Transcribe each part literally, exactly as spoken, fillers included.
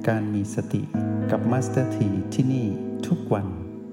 การมีสติกับมาสเตอร์ทีที่นี่ทุกวัน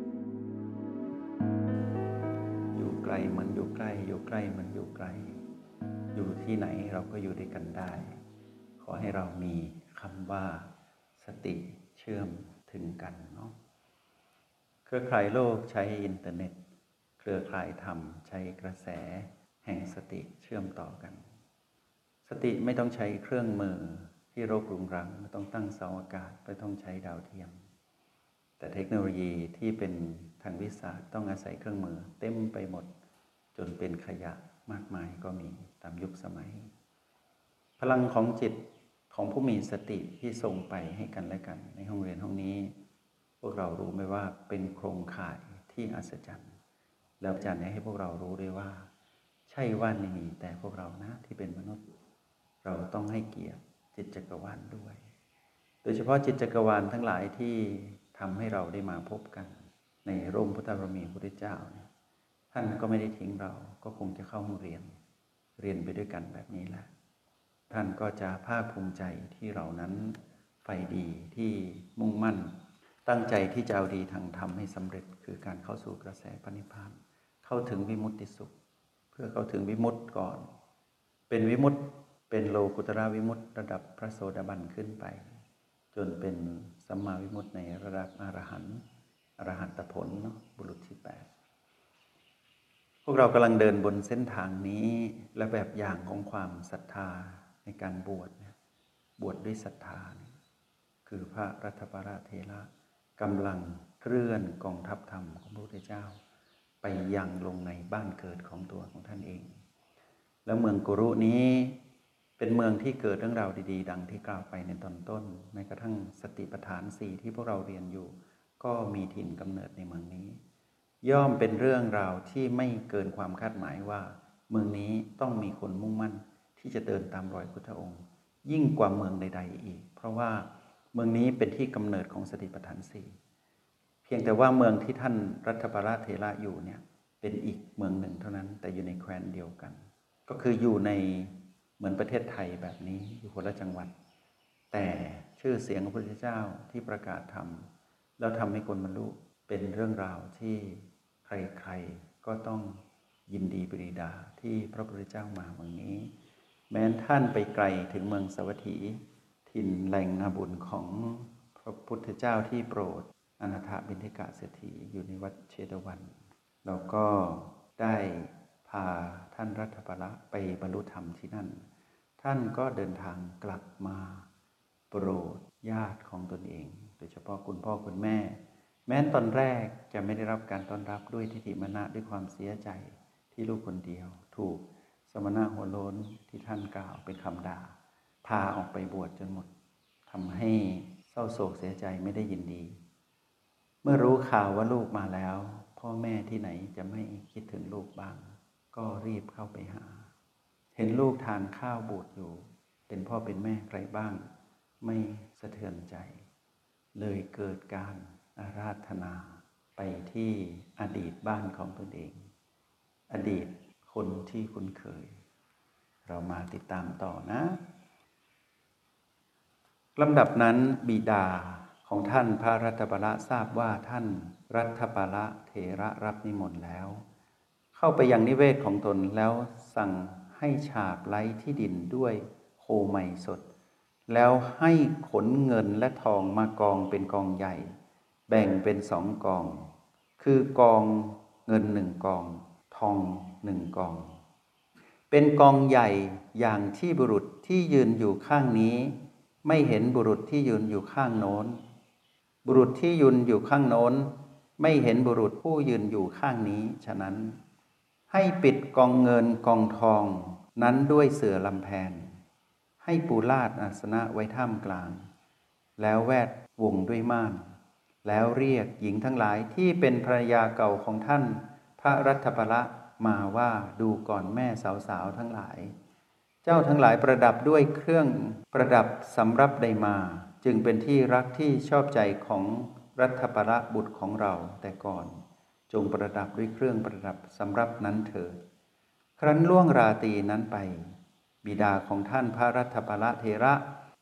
อยู่ไกลเหมือนอยู่ใกล้อยู่ใกล้เหมือนอยู่ไกลอยู่ที่ไหนเราก็อยู่ด้วยกันได้ขอให้เรามีคำว่าสติเชื่อมถึงกันเนาะเครือข่ายโลกใช้อินเทอร์เน็ตเครือข่ายธรรมใช้กระแสแห่งสติเชื่อมต่อกันสติไม่ต้องใช้เครื่องมือที่รกรุงรังไม่ต้องตั้งเสาอากาศไม่ต้องใช้ดาวเทียมแต่เทคโนโลยีที่เป็นทางวิทยาศาสตร์ต้องอาศัยเครื่องมือเต็มไปหมดจนเป็นขยะมากมายก็มีตามยุคสมัยพลังของจิตของผู้มีสติที่ส่งไปให้กันและกันในห้องเรียนห้องนี้พวกเรารู้ไหมว่าเป็นโครงข่ายที่อัศจรรย์แล้วอาจารย์ให้พวกเรารู้ด้วยว่าใช่ว่าไม่มีแต่พวกเรานะที่เป็นมนุษย์เราต้องให้เกียรติจิตจักรวาลด้วยโดยเฉพาะจิตจักรวาลทั้งหลายที่ทำให้เราได้มาพบกันในร่มพุทธบารมีพระพุทธเจ้าเนี่ยท่านก็ไม่ได้ทิ้งเราก็คงจะเข้าห้องเรียนเรียนไปด้วยกันแบบนี้แหละท่านก็จะภาคภูมิใจที่เรานั้นใฝ่ดีที่มุ่งมั่นตั้งใจที่จะเอาดีทางธรรมให้สำเร็จคือการเข้าสู่กระแสพระนิพพานเข้าถึงวิมุตติสุขเพื่อเข้าถึงวิมุตติก่อนเป็นวิมุตติเป็นโลกุตระวิมุตติระดับพระโสดาบันขึ้นไปจนเป็นสัมมาวิมุตติในระดับอรหันต์อรหัตผลเนาะบุรุษที่แปดพวกเรากำลังเดินบนเส้นทางนี้และแบบอย่างของความศรัทธาในการบวชเนี่ยบวชด้วยศรัทธาคือพระรัตถปราเถระกำลังเคลื่อนกองทัพธรรมของพระพุทธเจ้าไปยังลงในบ้านเกิดของตัวของท่านเองแล้วเมืองกุรุนี้เป็นเมืองที่เกิดเรื่องราวดีๆดังที่กล่าวไปในตอนต้นแม้กระทั่งสติปัฏฐานสี่ที่พวกเราเรียนอยู่ก็มีถิ่นกำเนิดในเมืองนี้ย่อมเป็นเรื่องราวที่ไม่เกินความคาดหมายว่าเมืองนี้ต้องมีคนมุ่งมั่นที่จะเดินตามรอยพุทธองค์ยิ่งกว่าเมืองใดๆอีกเพราะว่าเมืองนี้เป็นที่กำเนิดของสติปัฏฐานสี่เพียงแต่ว่าเมืองที่ท่านรัตถปราเถระอยู่เนี่ยเป็นอีกเมืองหนึ่งเท่านั้นแต่อยู่ในแคว้นเดียวกันก็คืออยู่ในเหมือนประเทศไทยแบบนี้อยู่คนละจังหวัดแต่ชื่อเสียงของพระพุทธเจ้าที่ประกาศธรรมแล้วทำให้คนบรรลุเป็นเรื่องราวที่ใครๆก็ต้องยินดีปรีดาที่พระพุทธเจ้ามาเมืองนี้แม้ท่านไปไกลถึงเมืองสวัสถีถิ่นแหล่งนาบุญของพระพุทธเจ้าที่โปรดอนาถบิณฑิกะเศรษฐีอยู่ในวัดเชตวันเราก็ได้พาท่านรัตถปราไปบรรลุธรรมที่นั่นท่านก็เดินทางกลับมาโปรดญาติของตนเองโดยเฉพาะคุณพ่อคุณแม่แม้ตอนแรกจะไม่ได้รับการต้อนรับด้วยทิฏฐิมานะด้วยความเสียใจที่ลูกคนเดียวถูกสมณะหัวโล้นที่ท่านกล่าวเป็นคำด่าพาออกไปบวชจนหมดทำให้เศร้าโศกเสียใจไม่ได้ยินดีเมื่อรู้ข่าวว่าลูกมาแล้วพ่อแม่ที่ไหนจะไม่คิดถึงลูกบ้างก็รีบเข้าไปหาเห็นลูกทานข้าวบูดอยู่เป็นพ่อเป็นแม่ใครบ้างไม่สะเทือนใจเลยเกิดการอาราธนาไปที่อดีตบ้านของตนเองอดีตคนที่คุ้นเคยเรามาติดตามต่อนะลำดับนั้นบิดาของท่านพระรัตถปราทราบว่าท่านรัตถปราเถระรับนิมนต์แล้วเข้าไปยังนิเวศของตนแล้วสั่งให้ฉาบไล้ที่ดินด้วยโคไมสดแล้วให้ขนเงินและทองมากองเป็นกองใหญ่แบ่งเป็นสองกองคือกองเงินหนึ่งกองทองหนึ่งกองเป็นกองใหญ่อย่างที่บุรุษที่ยืนอยู่ข้างนี้ไม่เห็นบุรุษที่ยืนอยู่ข้างโน้นบุรุษที่ยืนอยู่ข้างโน้นไม่เห็นบุรุษผู้ยืนอยู่ข้างนี้ฉะนั้นให้ปิดกองเงินกองทองนั้นด้วยเสื่อลำแพนให้ปูลาดอาสนะไว้ท่ามกลางแล้วแวดวงด้วยม่านแล้วเรียกหญิงทั้งหลายที่เป็นภรรยาเก่าของท่านพระรัตถปรามาว่าดูก่อนแม่สาวๆทั้งหลายเจ้าทั้งหลายประดับด้วยเครื่องประดับสำรับใดมาจึงเป็นที่รักที่ชอบใจของรัตถปราบุตรของเราแต่ก่อนจงประดับด้วยเครื่องประดับสำรับนั้นเถิดครั้นล่วงราตรีนั้นไปบิดาของท่านพระรัตถปราเถระ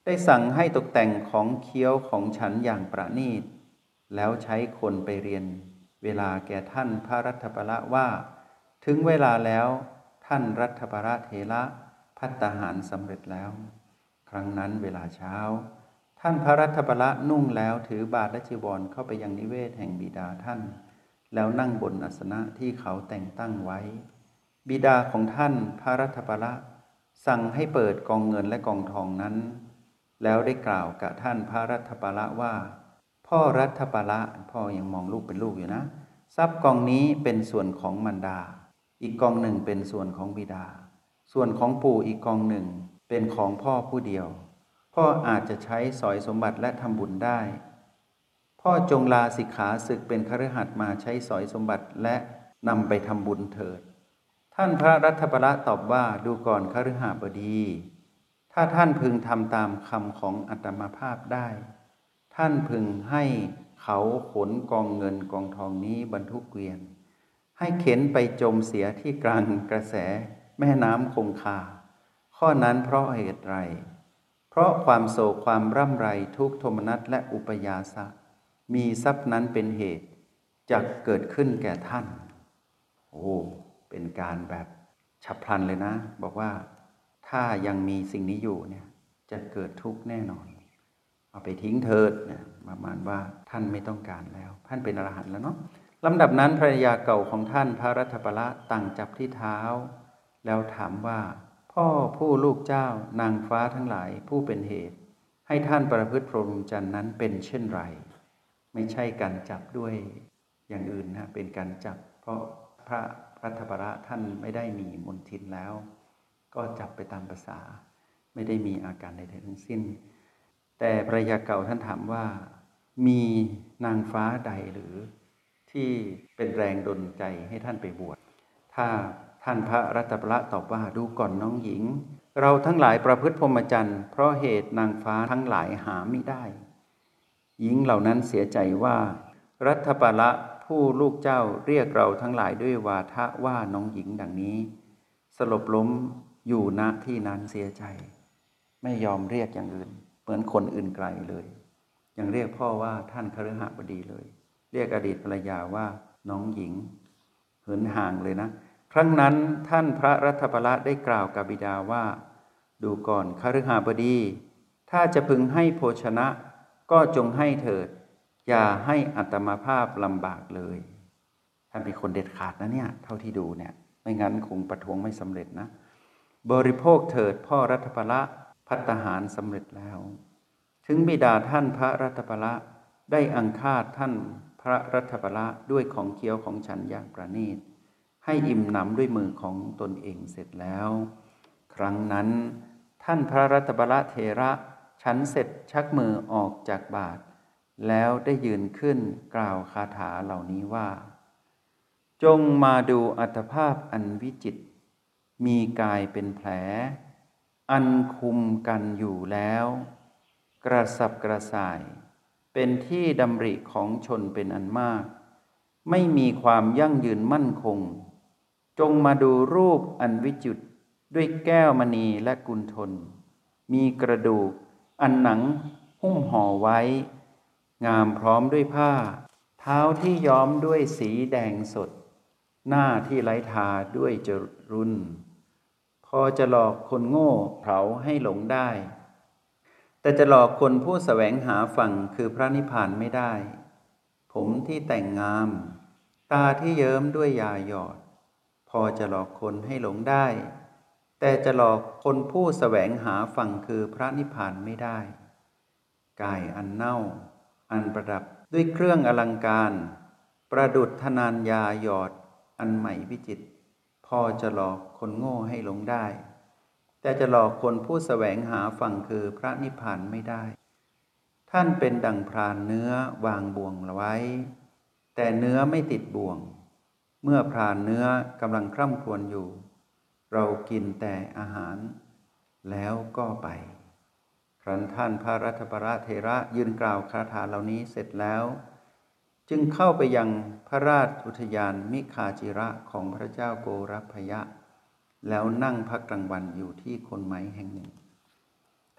ได้สั่งให้ตกแต่งของเคี้ยวของฉันอย่างประณีตแล้วใช้คนไปเรียนเวลาแก่ท่านพระรัตถปละว่าถึงเวลาแล้วท่านรัตถปละเถระภัตตาหารสำเร็จแล้วครั้งนั้นเวลาเช้าท่านพระรัตถปละนุ่งแล้วถือบาตรและจีวรเข้าไปยังนิเวศแห่งบิดาท่านแล้วนั่งบนอาสนะที่เขาแต่งตั้งไว้บิดาของท่านพระรัตถปละสั่งให้เปิดกองเงินและกองทองนั้นแล้วได้กล่าวกับท่านพระรัตถปละว่าพ่อรัตถปละพ่อยังมองลูกเป็นลูกอยู่นะทรัพย์กองนี้เป็นส่วนของมารดาอีกกองหนึ่งเป็นส่วนของบิดาส่วนของปู่อีกกองหนึ่งเป็นของพ่อผู้เดียวพ่ออาจจะใช้สอยสมบัติและทำบุญได้พ่อจงลาสิกขาศึกเป็นคฤหัสถ์มาใช้สอยสมบัติและนำไปทำบุญเถิดท่านพระรัตถปละตอบว่าดูก่อนคฤหบดีถ้าท่านพึงทำตามคำของอาตมาภาพได้ท่านพึงให้เขาขนกองเงินกองทองนี้บรรทุกเกวียนให้เข็นไปจมเสียที่กลางกระแสแม่น้ำคงคาข้อนั้นเพราะเหตุไรเพราะความโศกความร่ำไรทุกข์โทมนัสและอุปยาสะมีทรัพย์นั้นเป็นเหตุจะเกิดขึ้นแก่ท่านโอ้เป็นการแบบฉับพลันเลยนะบอกว่าถ้ายังมีสิ่งนี้อยู่เนี่ยจะเกิดทุกข์แน่นอนเอาไปทิ้งเถิดเนี่ยประมาณว่าท่านไม่ต้องการแล้วท่านเป็นอรหันต์แล้วเนาะลำดับนั้นภรรยาเก่าของท่านพระรัตถปละตั้งจับที่เท้าแล้วถามว่าพ่อผู้ลูกเจ้านางฟ้าทั้งหลายผู้เป็นเหตุให้ท่านประพฤติพรหมจรรย์นั้นเป็นเช่นไรไม่ใช่การจับด้วยอย่างอื่นนะเป็นการจับเพราะพระรัตถปละท่านไม่ได้มีมนทินแล้วก็จับไปตามภาษาไม่ได้มีอาการใดๆทั้งสิ้นแต่ภรรยาเก่าท่านถามว่ามีนางฟ้าใดหรือที่เป็นแรงดลใจให้ท่านไปบวชถ้าท่านพระรัตถปละตอบว่าดูก่อนน้องหญิงเราทั้งหลายประพฤติพรหมจรรย์เพราะเหตุนางฟ้าทั้งหลายหาไม่ได้หญิงเหล่านั้นเสียใจว่ารัตถปละผู้ลูกเจ้าเรียกเราทั้งหลายด้วยวาทะว่าน้องหญิงดังนี้สลบล้มอยู่ณที่นั้นเสียใจไม่ยอมเรียกอย่างอื่นเหมือนคนอื่นไกลเลยยังเรียกพ่อว่าท่านคฤหบดีเลยเรียกอดีตภรรยาว่าน้องหญิงเหินห่างเลยนะครั้งนั้นท่านพระรัตถปละได้กล่าวกับบิดาว่าดูก่อนคฤหบดีถ้าจะพึงให้โภชนะก็จงให้เถิดอย่าให้อัตมาภาพลำบากเลยท่านเป็นคนเด็ดขาดนะเนี่ยเท่าที่ดูเนี่ยไม่งั้นคงประท้วงไม่สำเร็จนะบริโภคเถิดพ่อรัตถปละภัตตาหารสำเร็จแล้วถึงบิดาท่านพระรัตถปละได้อังคาดท่านพระรัตถปละด้วยของเคี้ยวของฉันอย่างประณีตให้อิ่มหนำด้วยมือของตนเองเสร็จแล้วครั้งนั้นท่านพระรัตถปละเถระฉันเสร็จชักมือออกจากบาตรแล้วได้ยืนขึ้นกล่าวคาถาเหล่านี้ว่าจงมาดูอัตภาพอันวิจิตรมีกายเป็นแผลอันคุมกันอยู่แล้วกระสับกระส่ายเป็นที่ดำริของชนเป็นอันมากไม่มีความยั่งยืนมั่นคงจงมาดูรูปอันวิจิตรด้วยแก้วมณีและกุนทนมีกระดูกอันหนังหุ้มห่อไว้งามพร้อมด้วยผ้าเท้าที่ย้อมด้วยสีแดงสดหน้าที่ไร้ทาด้วยจรุนพอจะหลอกคนโง่เผาให้หลงได้แต่จะหลอกคนผู้แสวงหาฝั่งคือพระนิพพานไม่ได้ผมที่แต่งงามตาที่เยิ้มด้วยยาหยอดพอจะหลอกคนให้หลงได้แต่จะหลอกคนผู้แสวงหาฝั่งคือพระนิพพานไม่ได้กายอันเน่าอันประดับด้วยเครื่องอลังการประดุจธนานยาหยอดอันใหม่วิจิตรพอจะหลอกคนโง่ให้หลงได้แต่จะหลอกคนผู้แสวงหาฝั่งคือพระนิพพานไม่ได้ท่านเป็นดั่งพรานเนื้อวางบ่วงไว้แต่เนื้อไม่ติดบ่วงเมื่อพรานเนื้อกำลังคร่ำครวญอยู่เรากินแต่อาหารแล้วก็ไปครั้นท่านพระรัตถปละเถระยืนกล่าวคาถาเหล่านี้เสร็จแล้วจึงเข้าไปยังพระราชอุทยานมิคาจิระของพระเจ้าโกรพยะแล้วนั่งพักกลางวันอยู่ที่โคนไม้แห่งหนึ่ง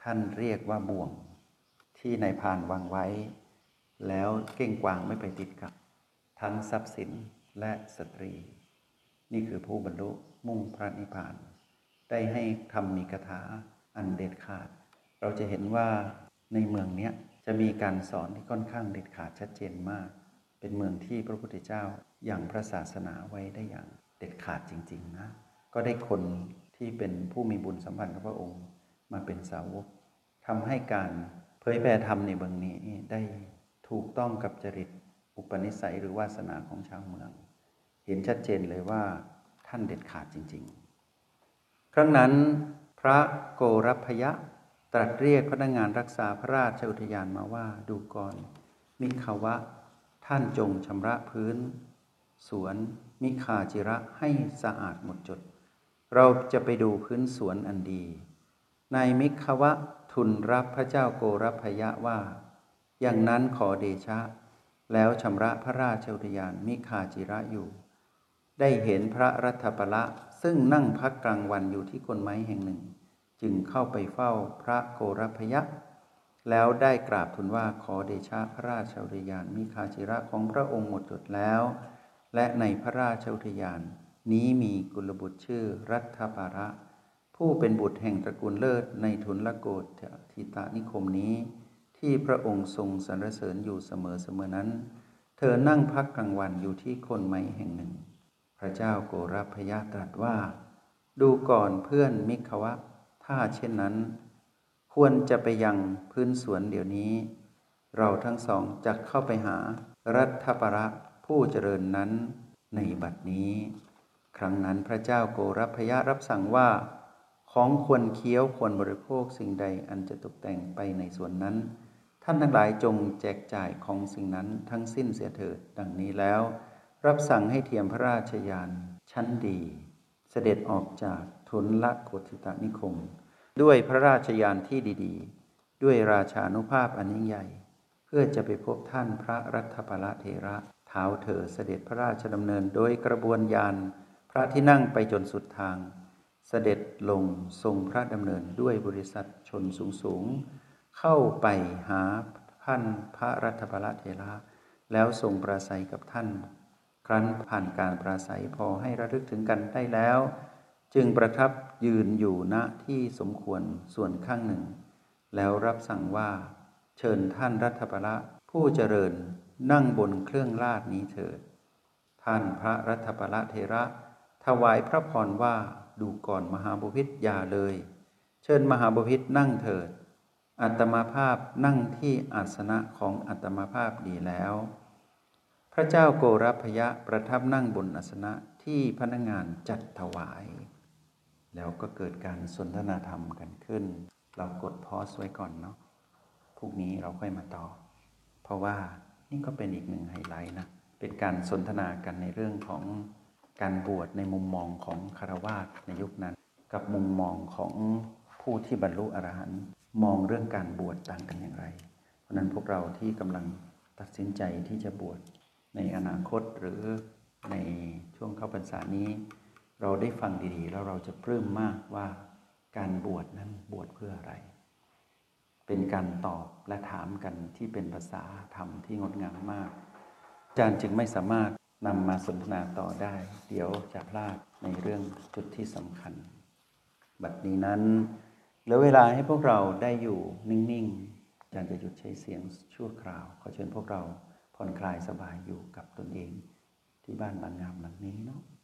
ท่านเรียกว่าบ่วงที่นายพรานวางไว้ แล้วเก้งกวางไม่ไปติดกับทั้งทรัพย์สินและสตรีนี่คือผู้บรรลุมุ่งพระนิพพานได้ให้ทำมีคาถาอันเด็ดขาดเราจะเห็นว่าในเมืองนี้จะมีการสอนที่ค่อนข้างเด็ดขาดชัดเจนมากเป็นเมืองที่พระพุทธเจ้ายังพระศาสนาไว้ได้อย่างเด็ดขาดจริงๆนะก็ได้คนที่เป็นผู้มีบุญสัมพันธ์กับพระองค์มาเป็นสาวกทำให้การเผยแผ่ธรรมในเมืองนี้ได้ถูกต้องกับจริตอุปนิสัยหรือวาสนาของชาวเมืองเห็นชัดเจนเลยว่าท่านเด็ดขาดจริงๆครั้งนั้นพระโกรพพยะตรัสเรียกพนักงานรักษาพระราชอุทยานมาว่าดูก่อนมิขวะท่านจงชำระพื้นสวนมิคาจิระให้สะอาดหมดจดเราจะไปดูพื้นสวนอันดีนายมิขวะทูลรับพระเจ้าโกรพพยะว่าอย่างนั้นขอเดชะแล้วชำระพระราชอุทยานมิคาจิระอยู่ได้เห็นพระรัตถปละซึ่งนั่งพักกลางวันอยู่ที่ก้นไม้แห่งหนึ่งจึงเข้าไปเฝ้าพระโกรพพยะแล้วได้กราบทูลว่าขอเดชะพระราชอุทยานมิคาจิระของพระองค์หมดจดแล้วและในพระราชอุทยานนี้มีกุลบุตรชื่อรัตถปาระผู้เป็นบุตรแห่งตระกูลเลิศในทุนลโกฏทิตานิคมนี้ที่พระองค์ทรงสรรเสริญอยู่เสมอเสมอนั้นเธอนั่งพักกลางวันอยู่ที่โคนไม้แห่งหนึ่งพระเจ้าโกรพพยะตรัสว่าดูก่อนเพื่อนมิขวะถ้าเช่นนั้นควรจะไปยังพื้นสวนเดี๋ยวนี้เราทั้งสองจะเข้าไปหารัตถปาระผู้เจริญนั้นในบัดนี้ครั้งนั้นพระเจ้าโกรพพยะรับสั่งว่าของควรเคี้ยวควรบริโภคสิ่งใดอันจะตกแต่งไปในส่วนนั้นท่านทั้งหลายจงแจกจ่ายของสิ่งนั้นทั้งสิ้นเสียเถิดดังนี้แล้วรับสั่งให้เทียมพระราชยานชั้นดีเสด็จออกจากทุนลโกฏทิตานิคมด้วยพระราชยานที่ดีๆด้วยราชานุภาพอันยิ่งใหญ่เพื่อจะไปพบท่านพระรัตถปาละเถระเท้าเธอเสด็จพระราชดำเนินโดยกระบวนยานพระที่นั่งไปจนสุดทางเสด็จลงทรงพระดำเนินด้วยบริษัทชนสูงๆเข้าไปหาท่านพระรัตถปาละเถระแล้วทรงปราศัยกับท่านครั้นผ่านการปราศัยพอให้ระลึกถึงกันได้แล้วจึงประทับยืนอยู่ณที่สมควรส่วนข้างหนึ่งแล้วรับสั่งว่าเชิญท่านรัตถปาละผู้เจริญนั่งบนเครื่องลาดนี้เถิดท่านพระรัตถปาละเถระถวายพระพรว่าดูก่อนมหาบพิตรอย่าเลยเชิญมหาบพิตรนั่งเถิดอัตมาภาพนั่งที่อาสนะของอัตมาภาพดีแล้วพระเจ้าโกรพพยะประทับนั่งบนอาสนะที่พนักงานจัดถวายแล้วก็เกิดการสนทนาธรรมกันขึ้นเรากดพอสไว้ก่อนเนาะพรุ่งนี้เราค่อยมาต่อเพราะว่านี่ก็เป็นอีกหนึ่งไฮไลท์นะเป็นการสนทนากันในเรื่องของการบวชในมุมมองของคฤหัสถ์ในยุคนั้นกับมุมมองของผู้ที่บรรลุอรหันต์มองเรื่องการบวชต่างกันอย่างไรเพราะนั้นพวกเราที่กำลังตัดสินใจที่จะบวชในอนาคตหรือในช่วงเข้าพรรษานี้เราได้ฟังดีๆแล้วเราจะปลื้มมากว่าการบวชนั้นบวชเพื่ออะไรเป็นการตอบและถามกันที่เป็นภาษาธรรมที่งดงามมากอาจารย์จึงไม่สามารถนำมาสนทนาต่อได้เดี๋ยวจะพลาดในเรื่องจุดที่สำคัญบัดนี้นั้นเหลือเวลาให้พวกเราได้อยู่นิ่งๆอาจารย์จะหยุดใช้เสียงชั่วคราวขอเชิญพวกเราผ่อนคลายสบายอยู่กับตนเองที่บ้านบางงามหลังนี้เนาะ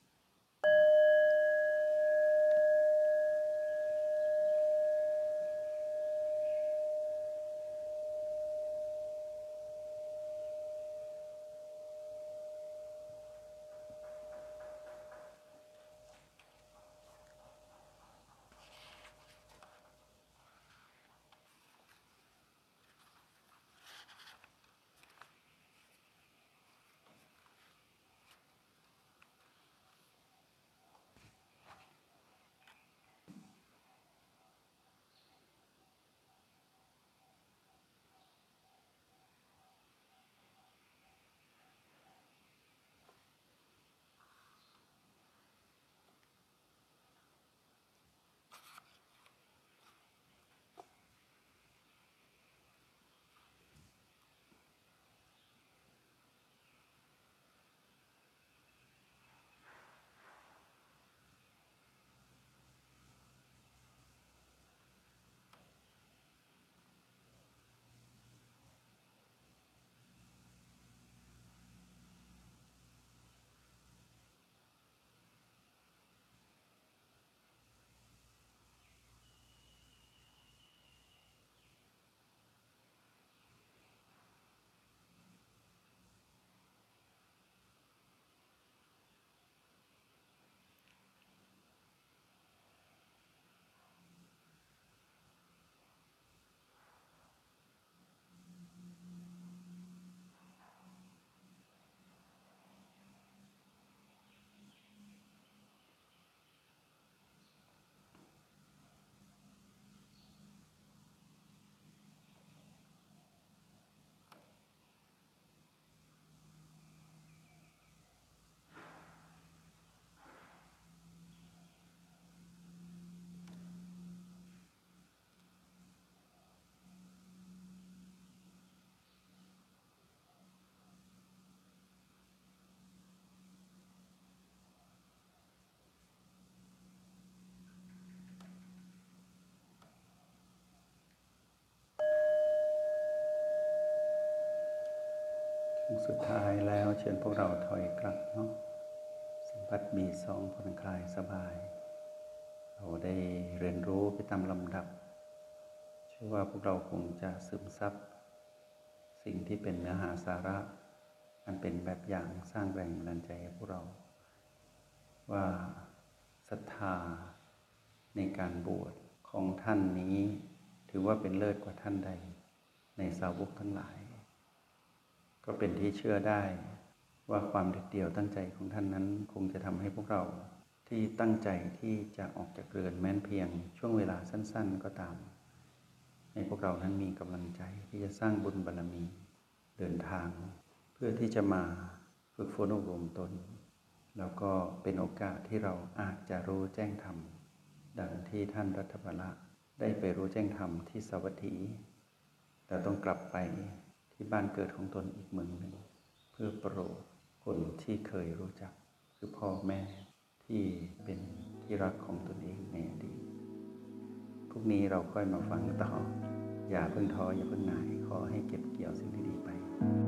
สุดท้ายแล้วเชิญพวกเราถอยกลับเนาะสัมผัสบีสองผ่อนคลายสบายเราได้เรียนรู้ไปตามลำดับเชื่อว่าพวกเราคงจะซึมซับสิ่งที่เป็นเนื้อหาสาระอันเป็นแบบอย่างสร้างแรงบันดาลใจให้พวกเราว่าศรัทธาในการบวชของท่านนี้ถือว่าเป็นเลิศกว่าท่านใดในสาวกทั้งหลายก็เป็นที่เชื่อได้ว่าความเด็ดเดี่ยวตั้งใจของท่านนั้นคงจะทำให้พวกเราที่ตั้งใจที่จะออกจากเรือนแม้นเพียงช่วงเวลาสั้นๆก็ตามให้พวกเรานั้นมีกำลังใจที่จะสร้างบุญบารมีเดินทางเพื่อที่จะมาฝึกฝนอบรมตนแล้วก็เป็นโอกาสที่เราอาจจะรู้แจ้งธรรมดังที่ท่านรัฐบาละได้ไปรู้แจ้งธรรมที่สาวัตถีแต่ต้องกลับไปที่บ้านเกิดของตนอีกเมืองหนึ่งเพื่อโปรดคนที่เคยรู้จักคือพ่อแม่ที่เป็นที่รักของตนเองในอดีตพรุ่งนี้เราค่อยมาฟังต่ออย่าเพิ่งท้ออย่าเพิ่งหน่ายขอให้เก็บเกี่ยวสิ่งที่ดีไป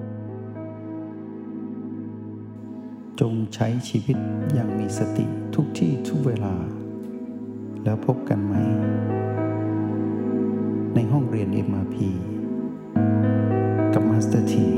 จงใช้ชีวิตอย่างมีสติทุกที่ทุกเวลาแล้วพบกันไหมในห้องเรียน เอ็ม อาร์ พี กับมาสเตอร์ที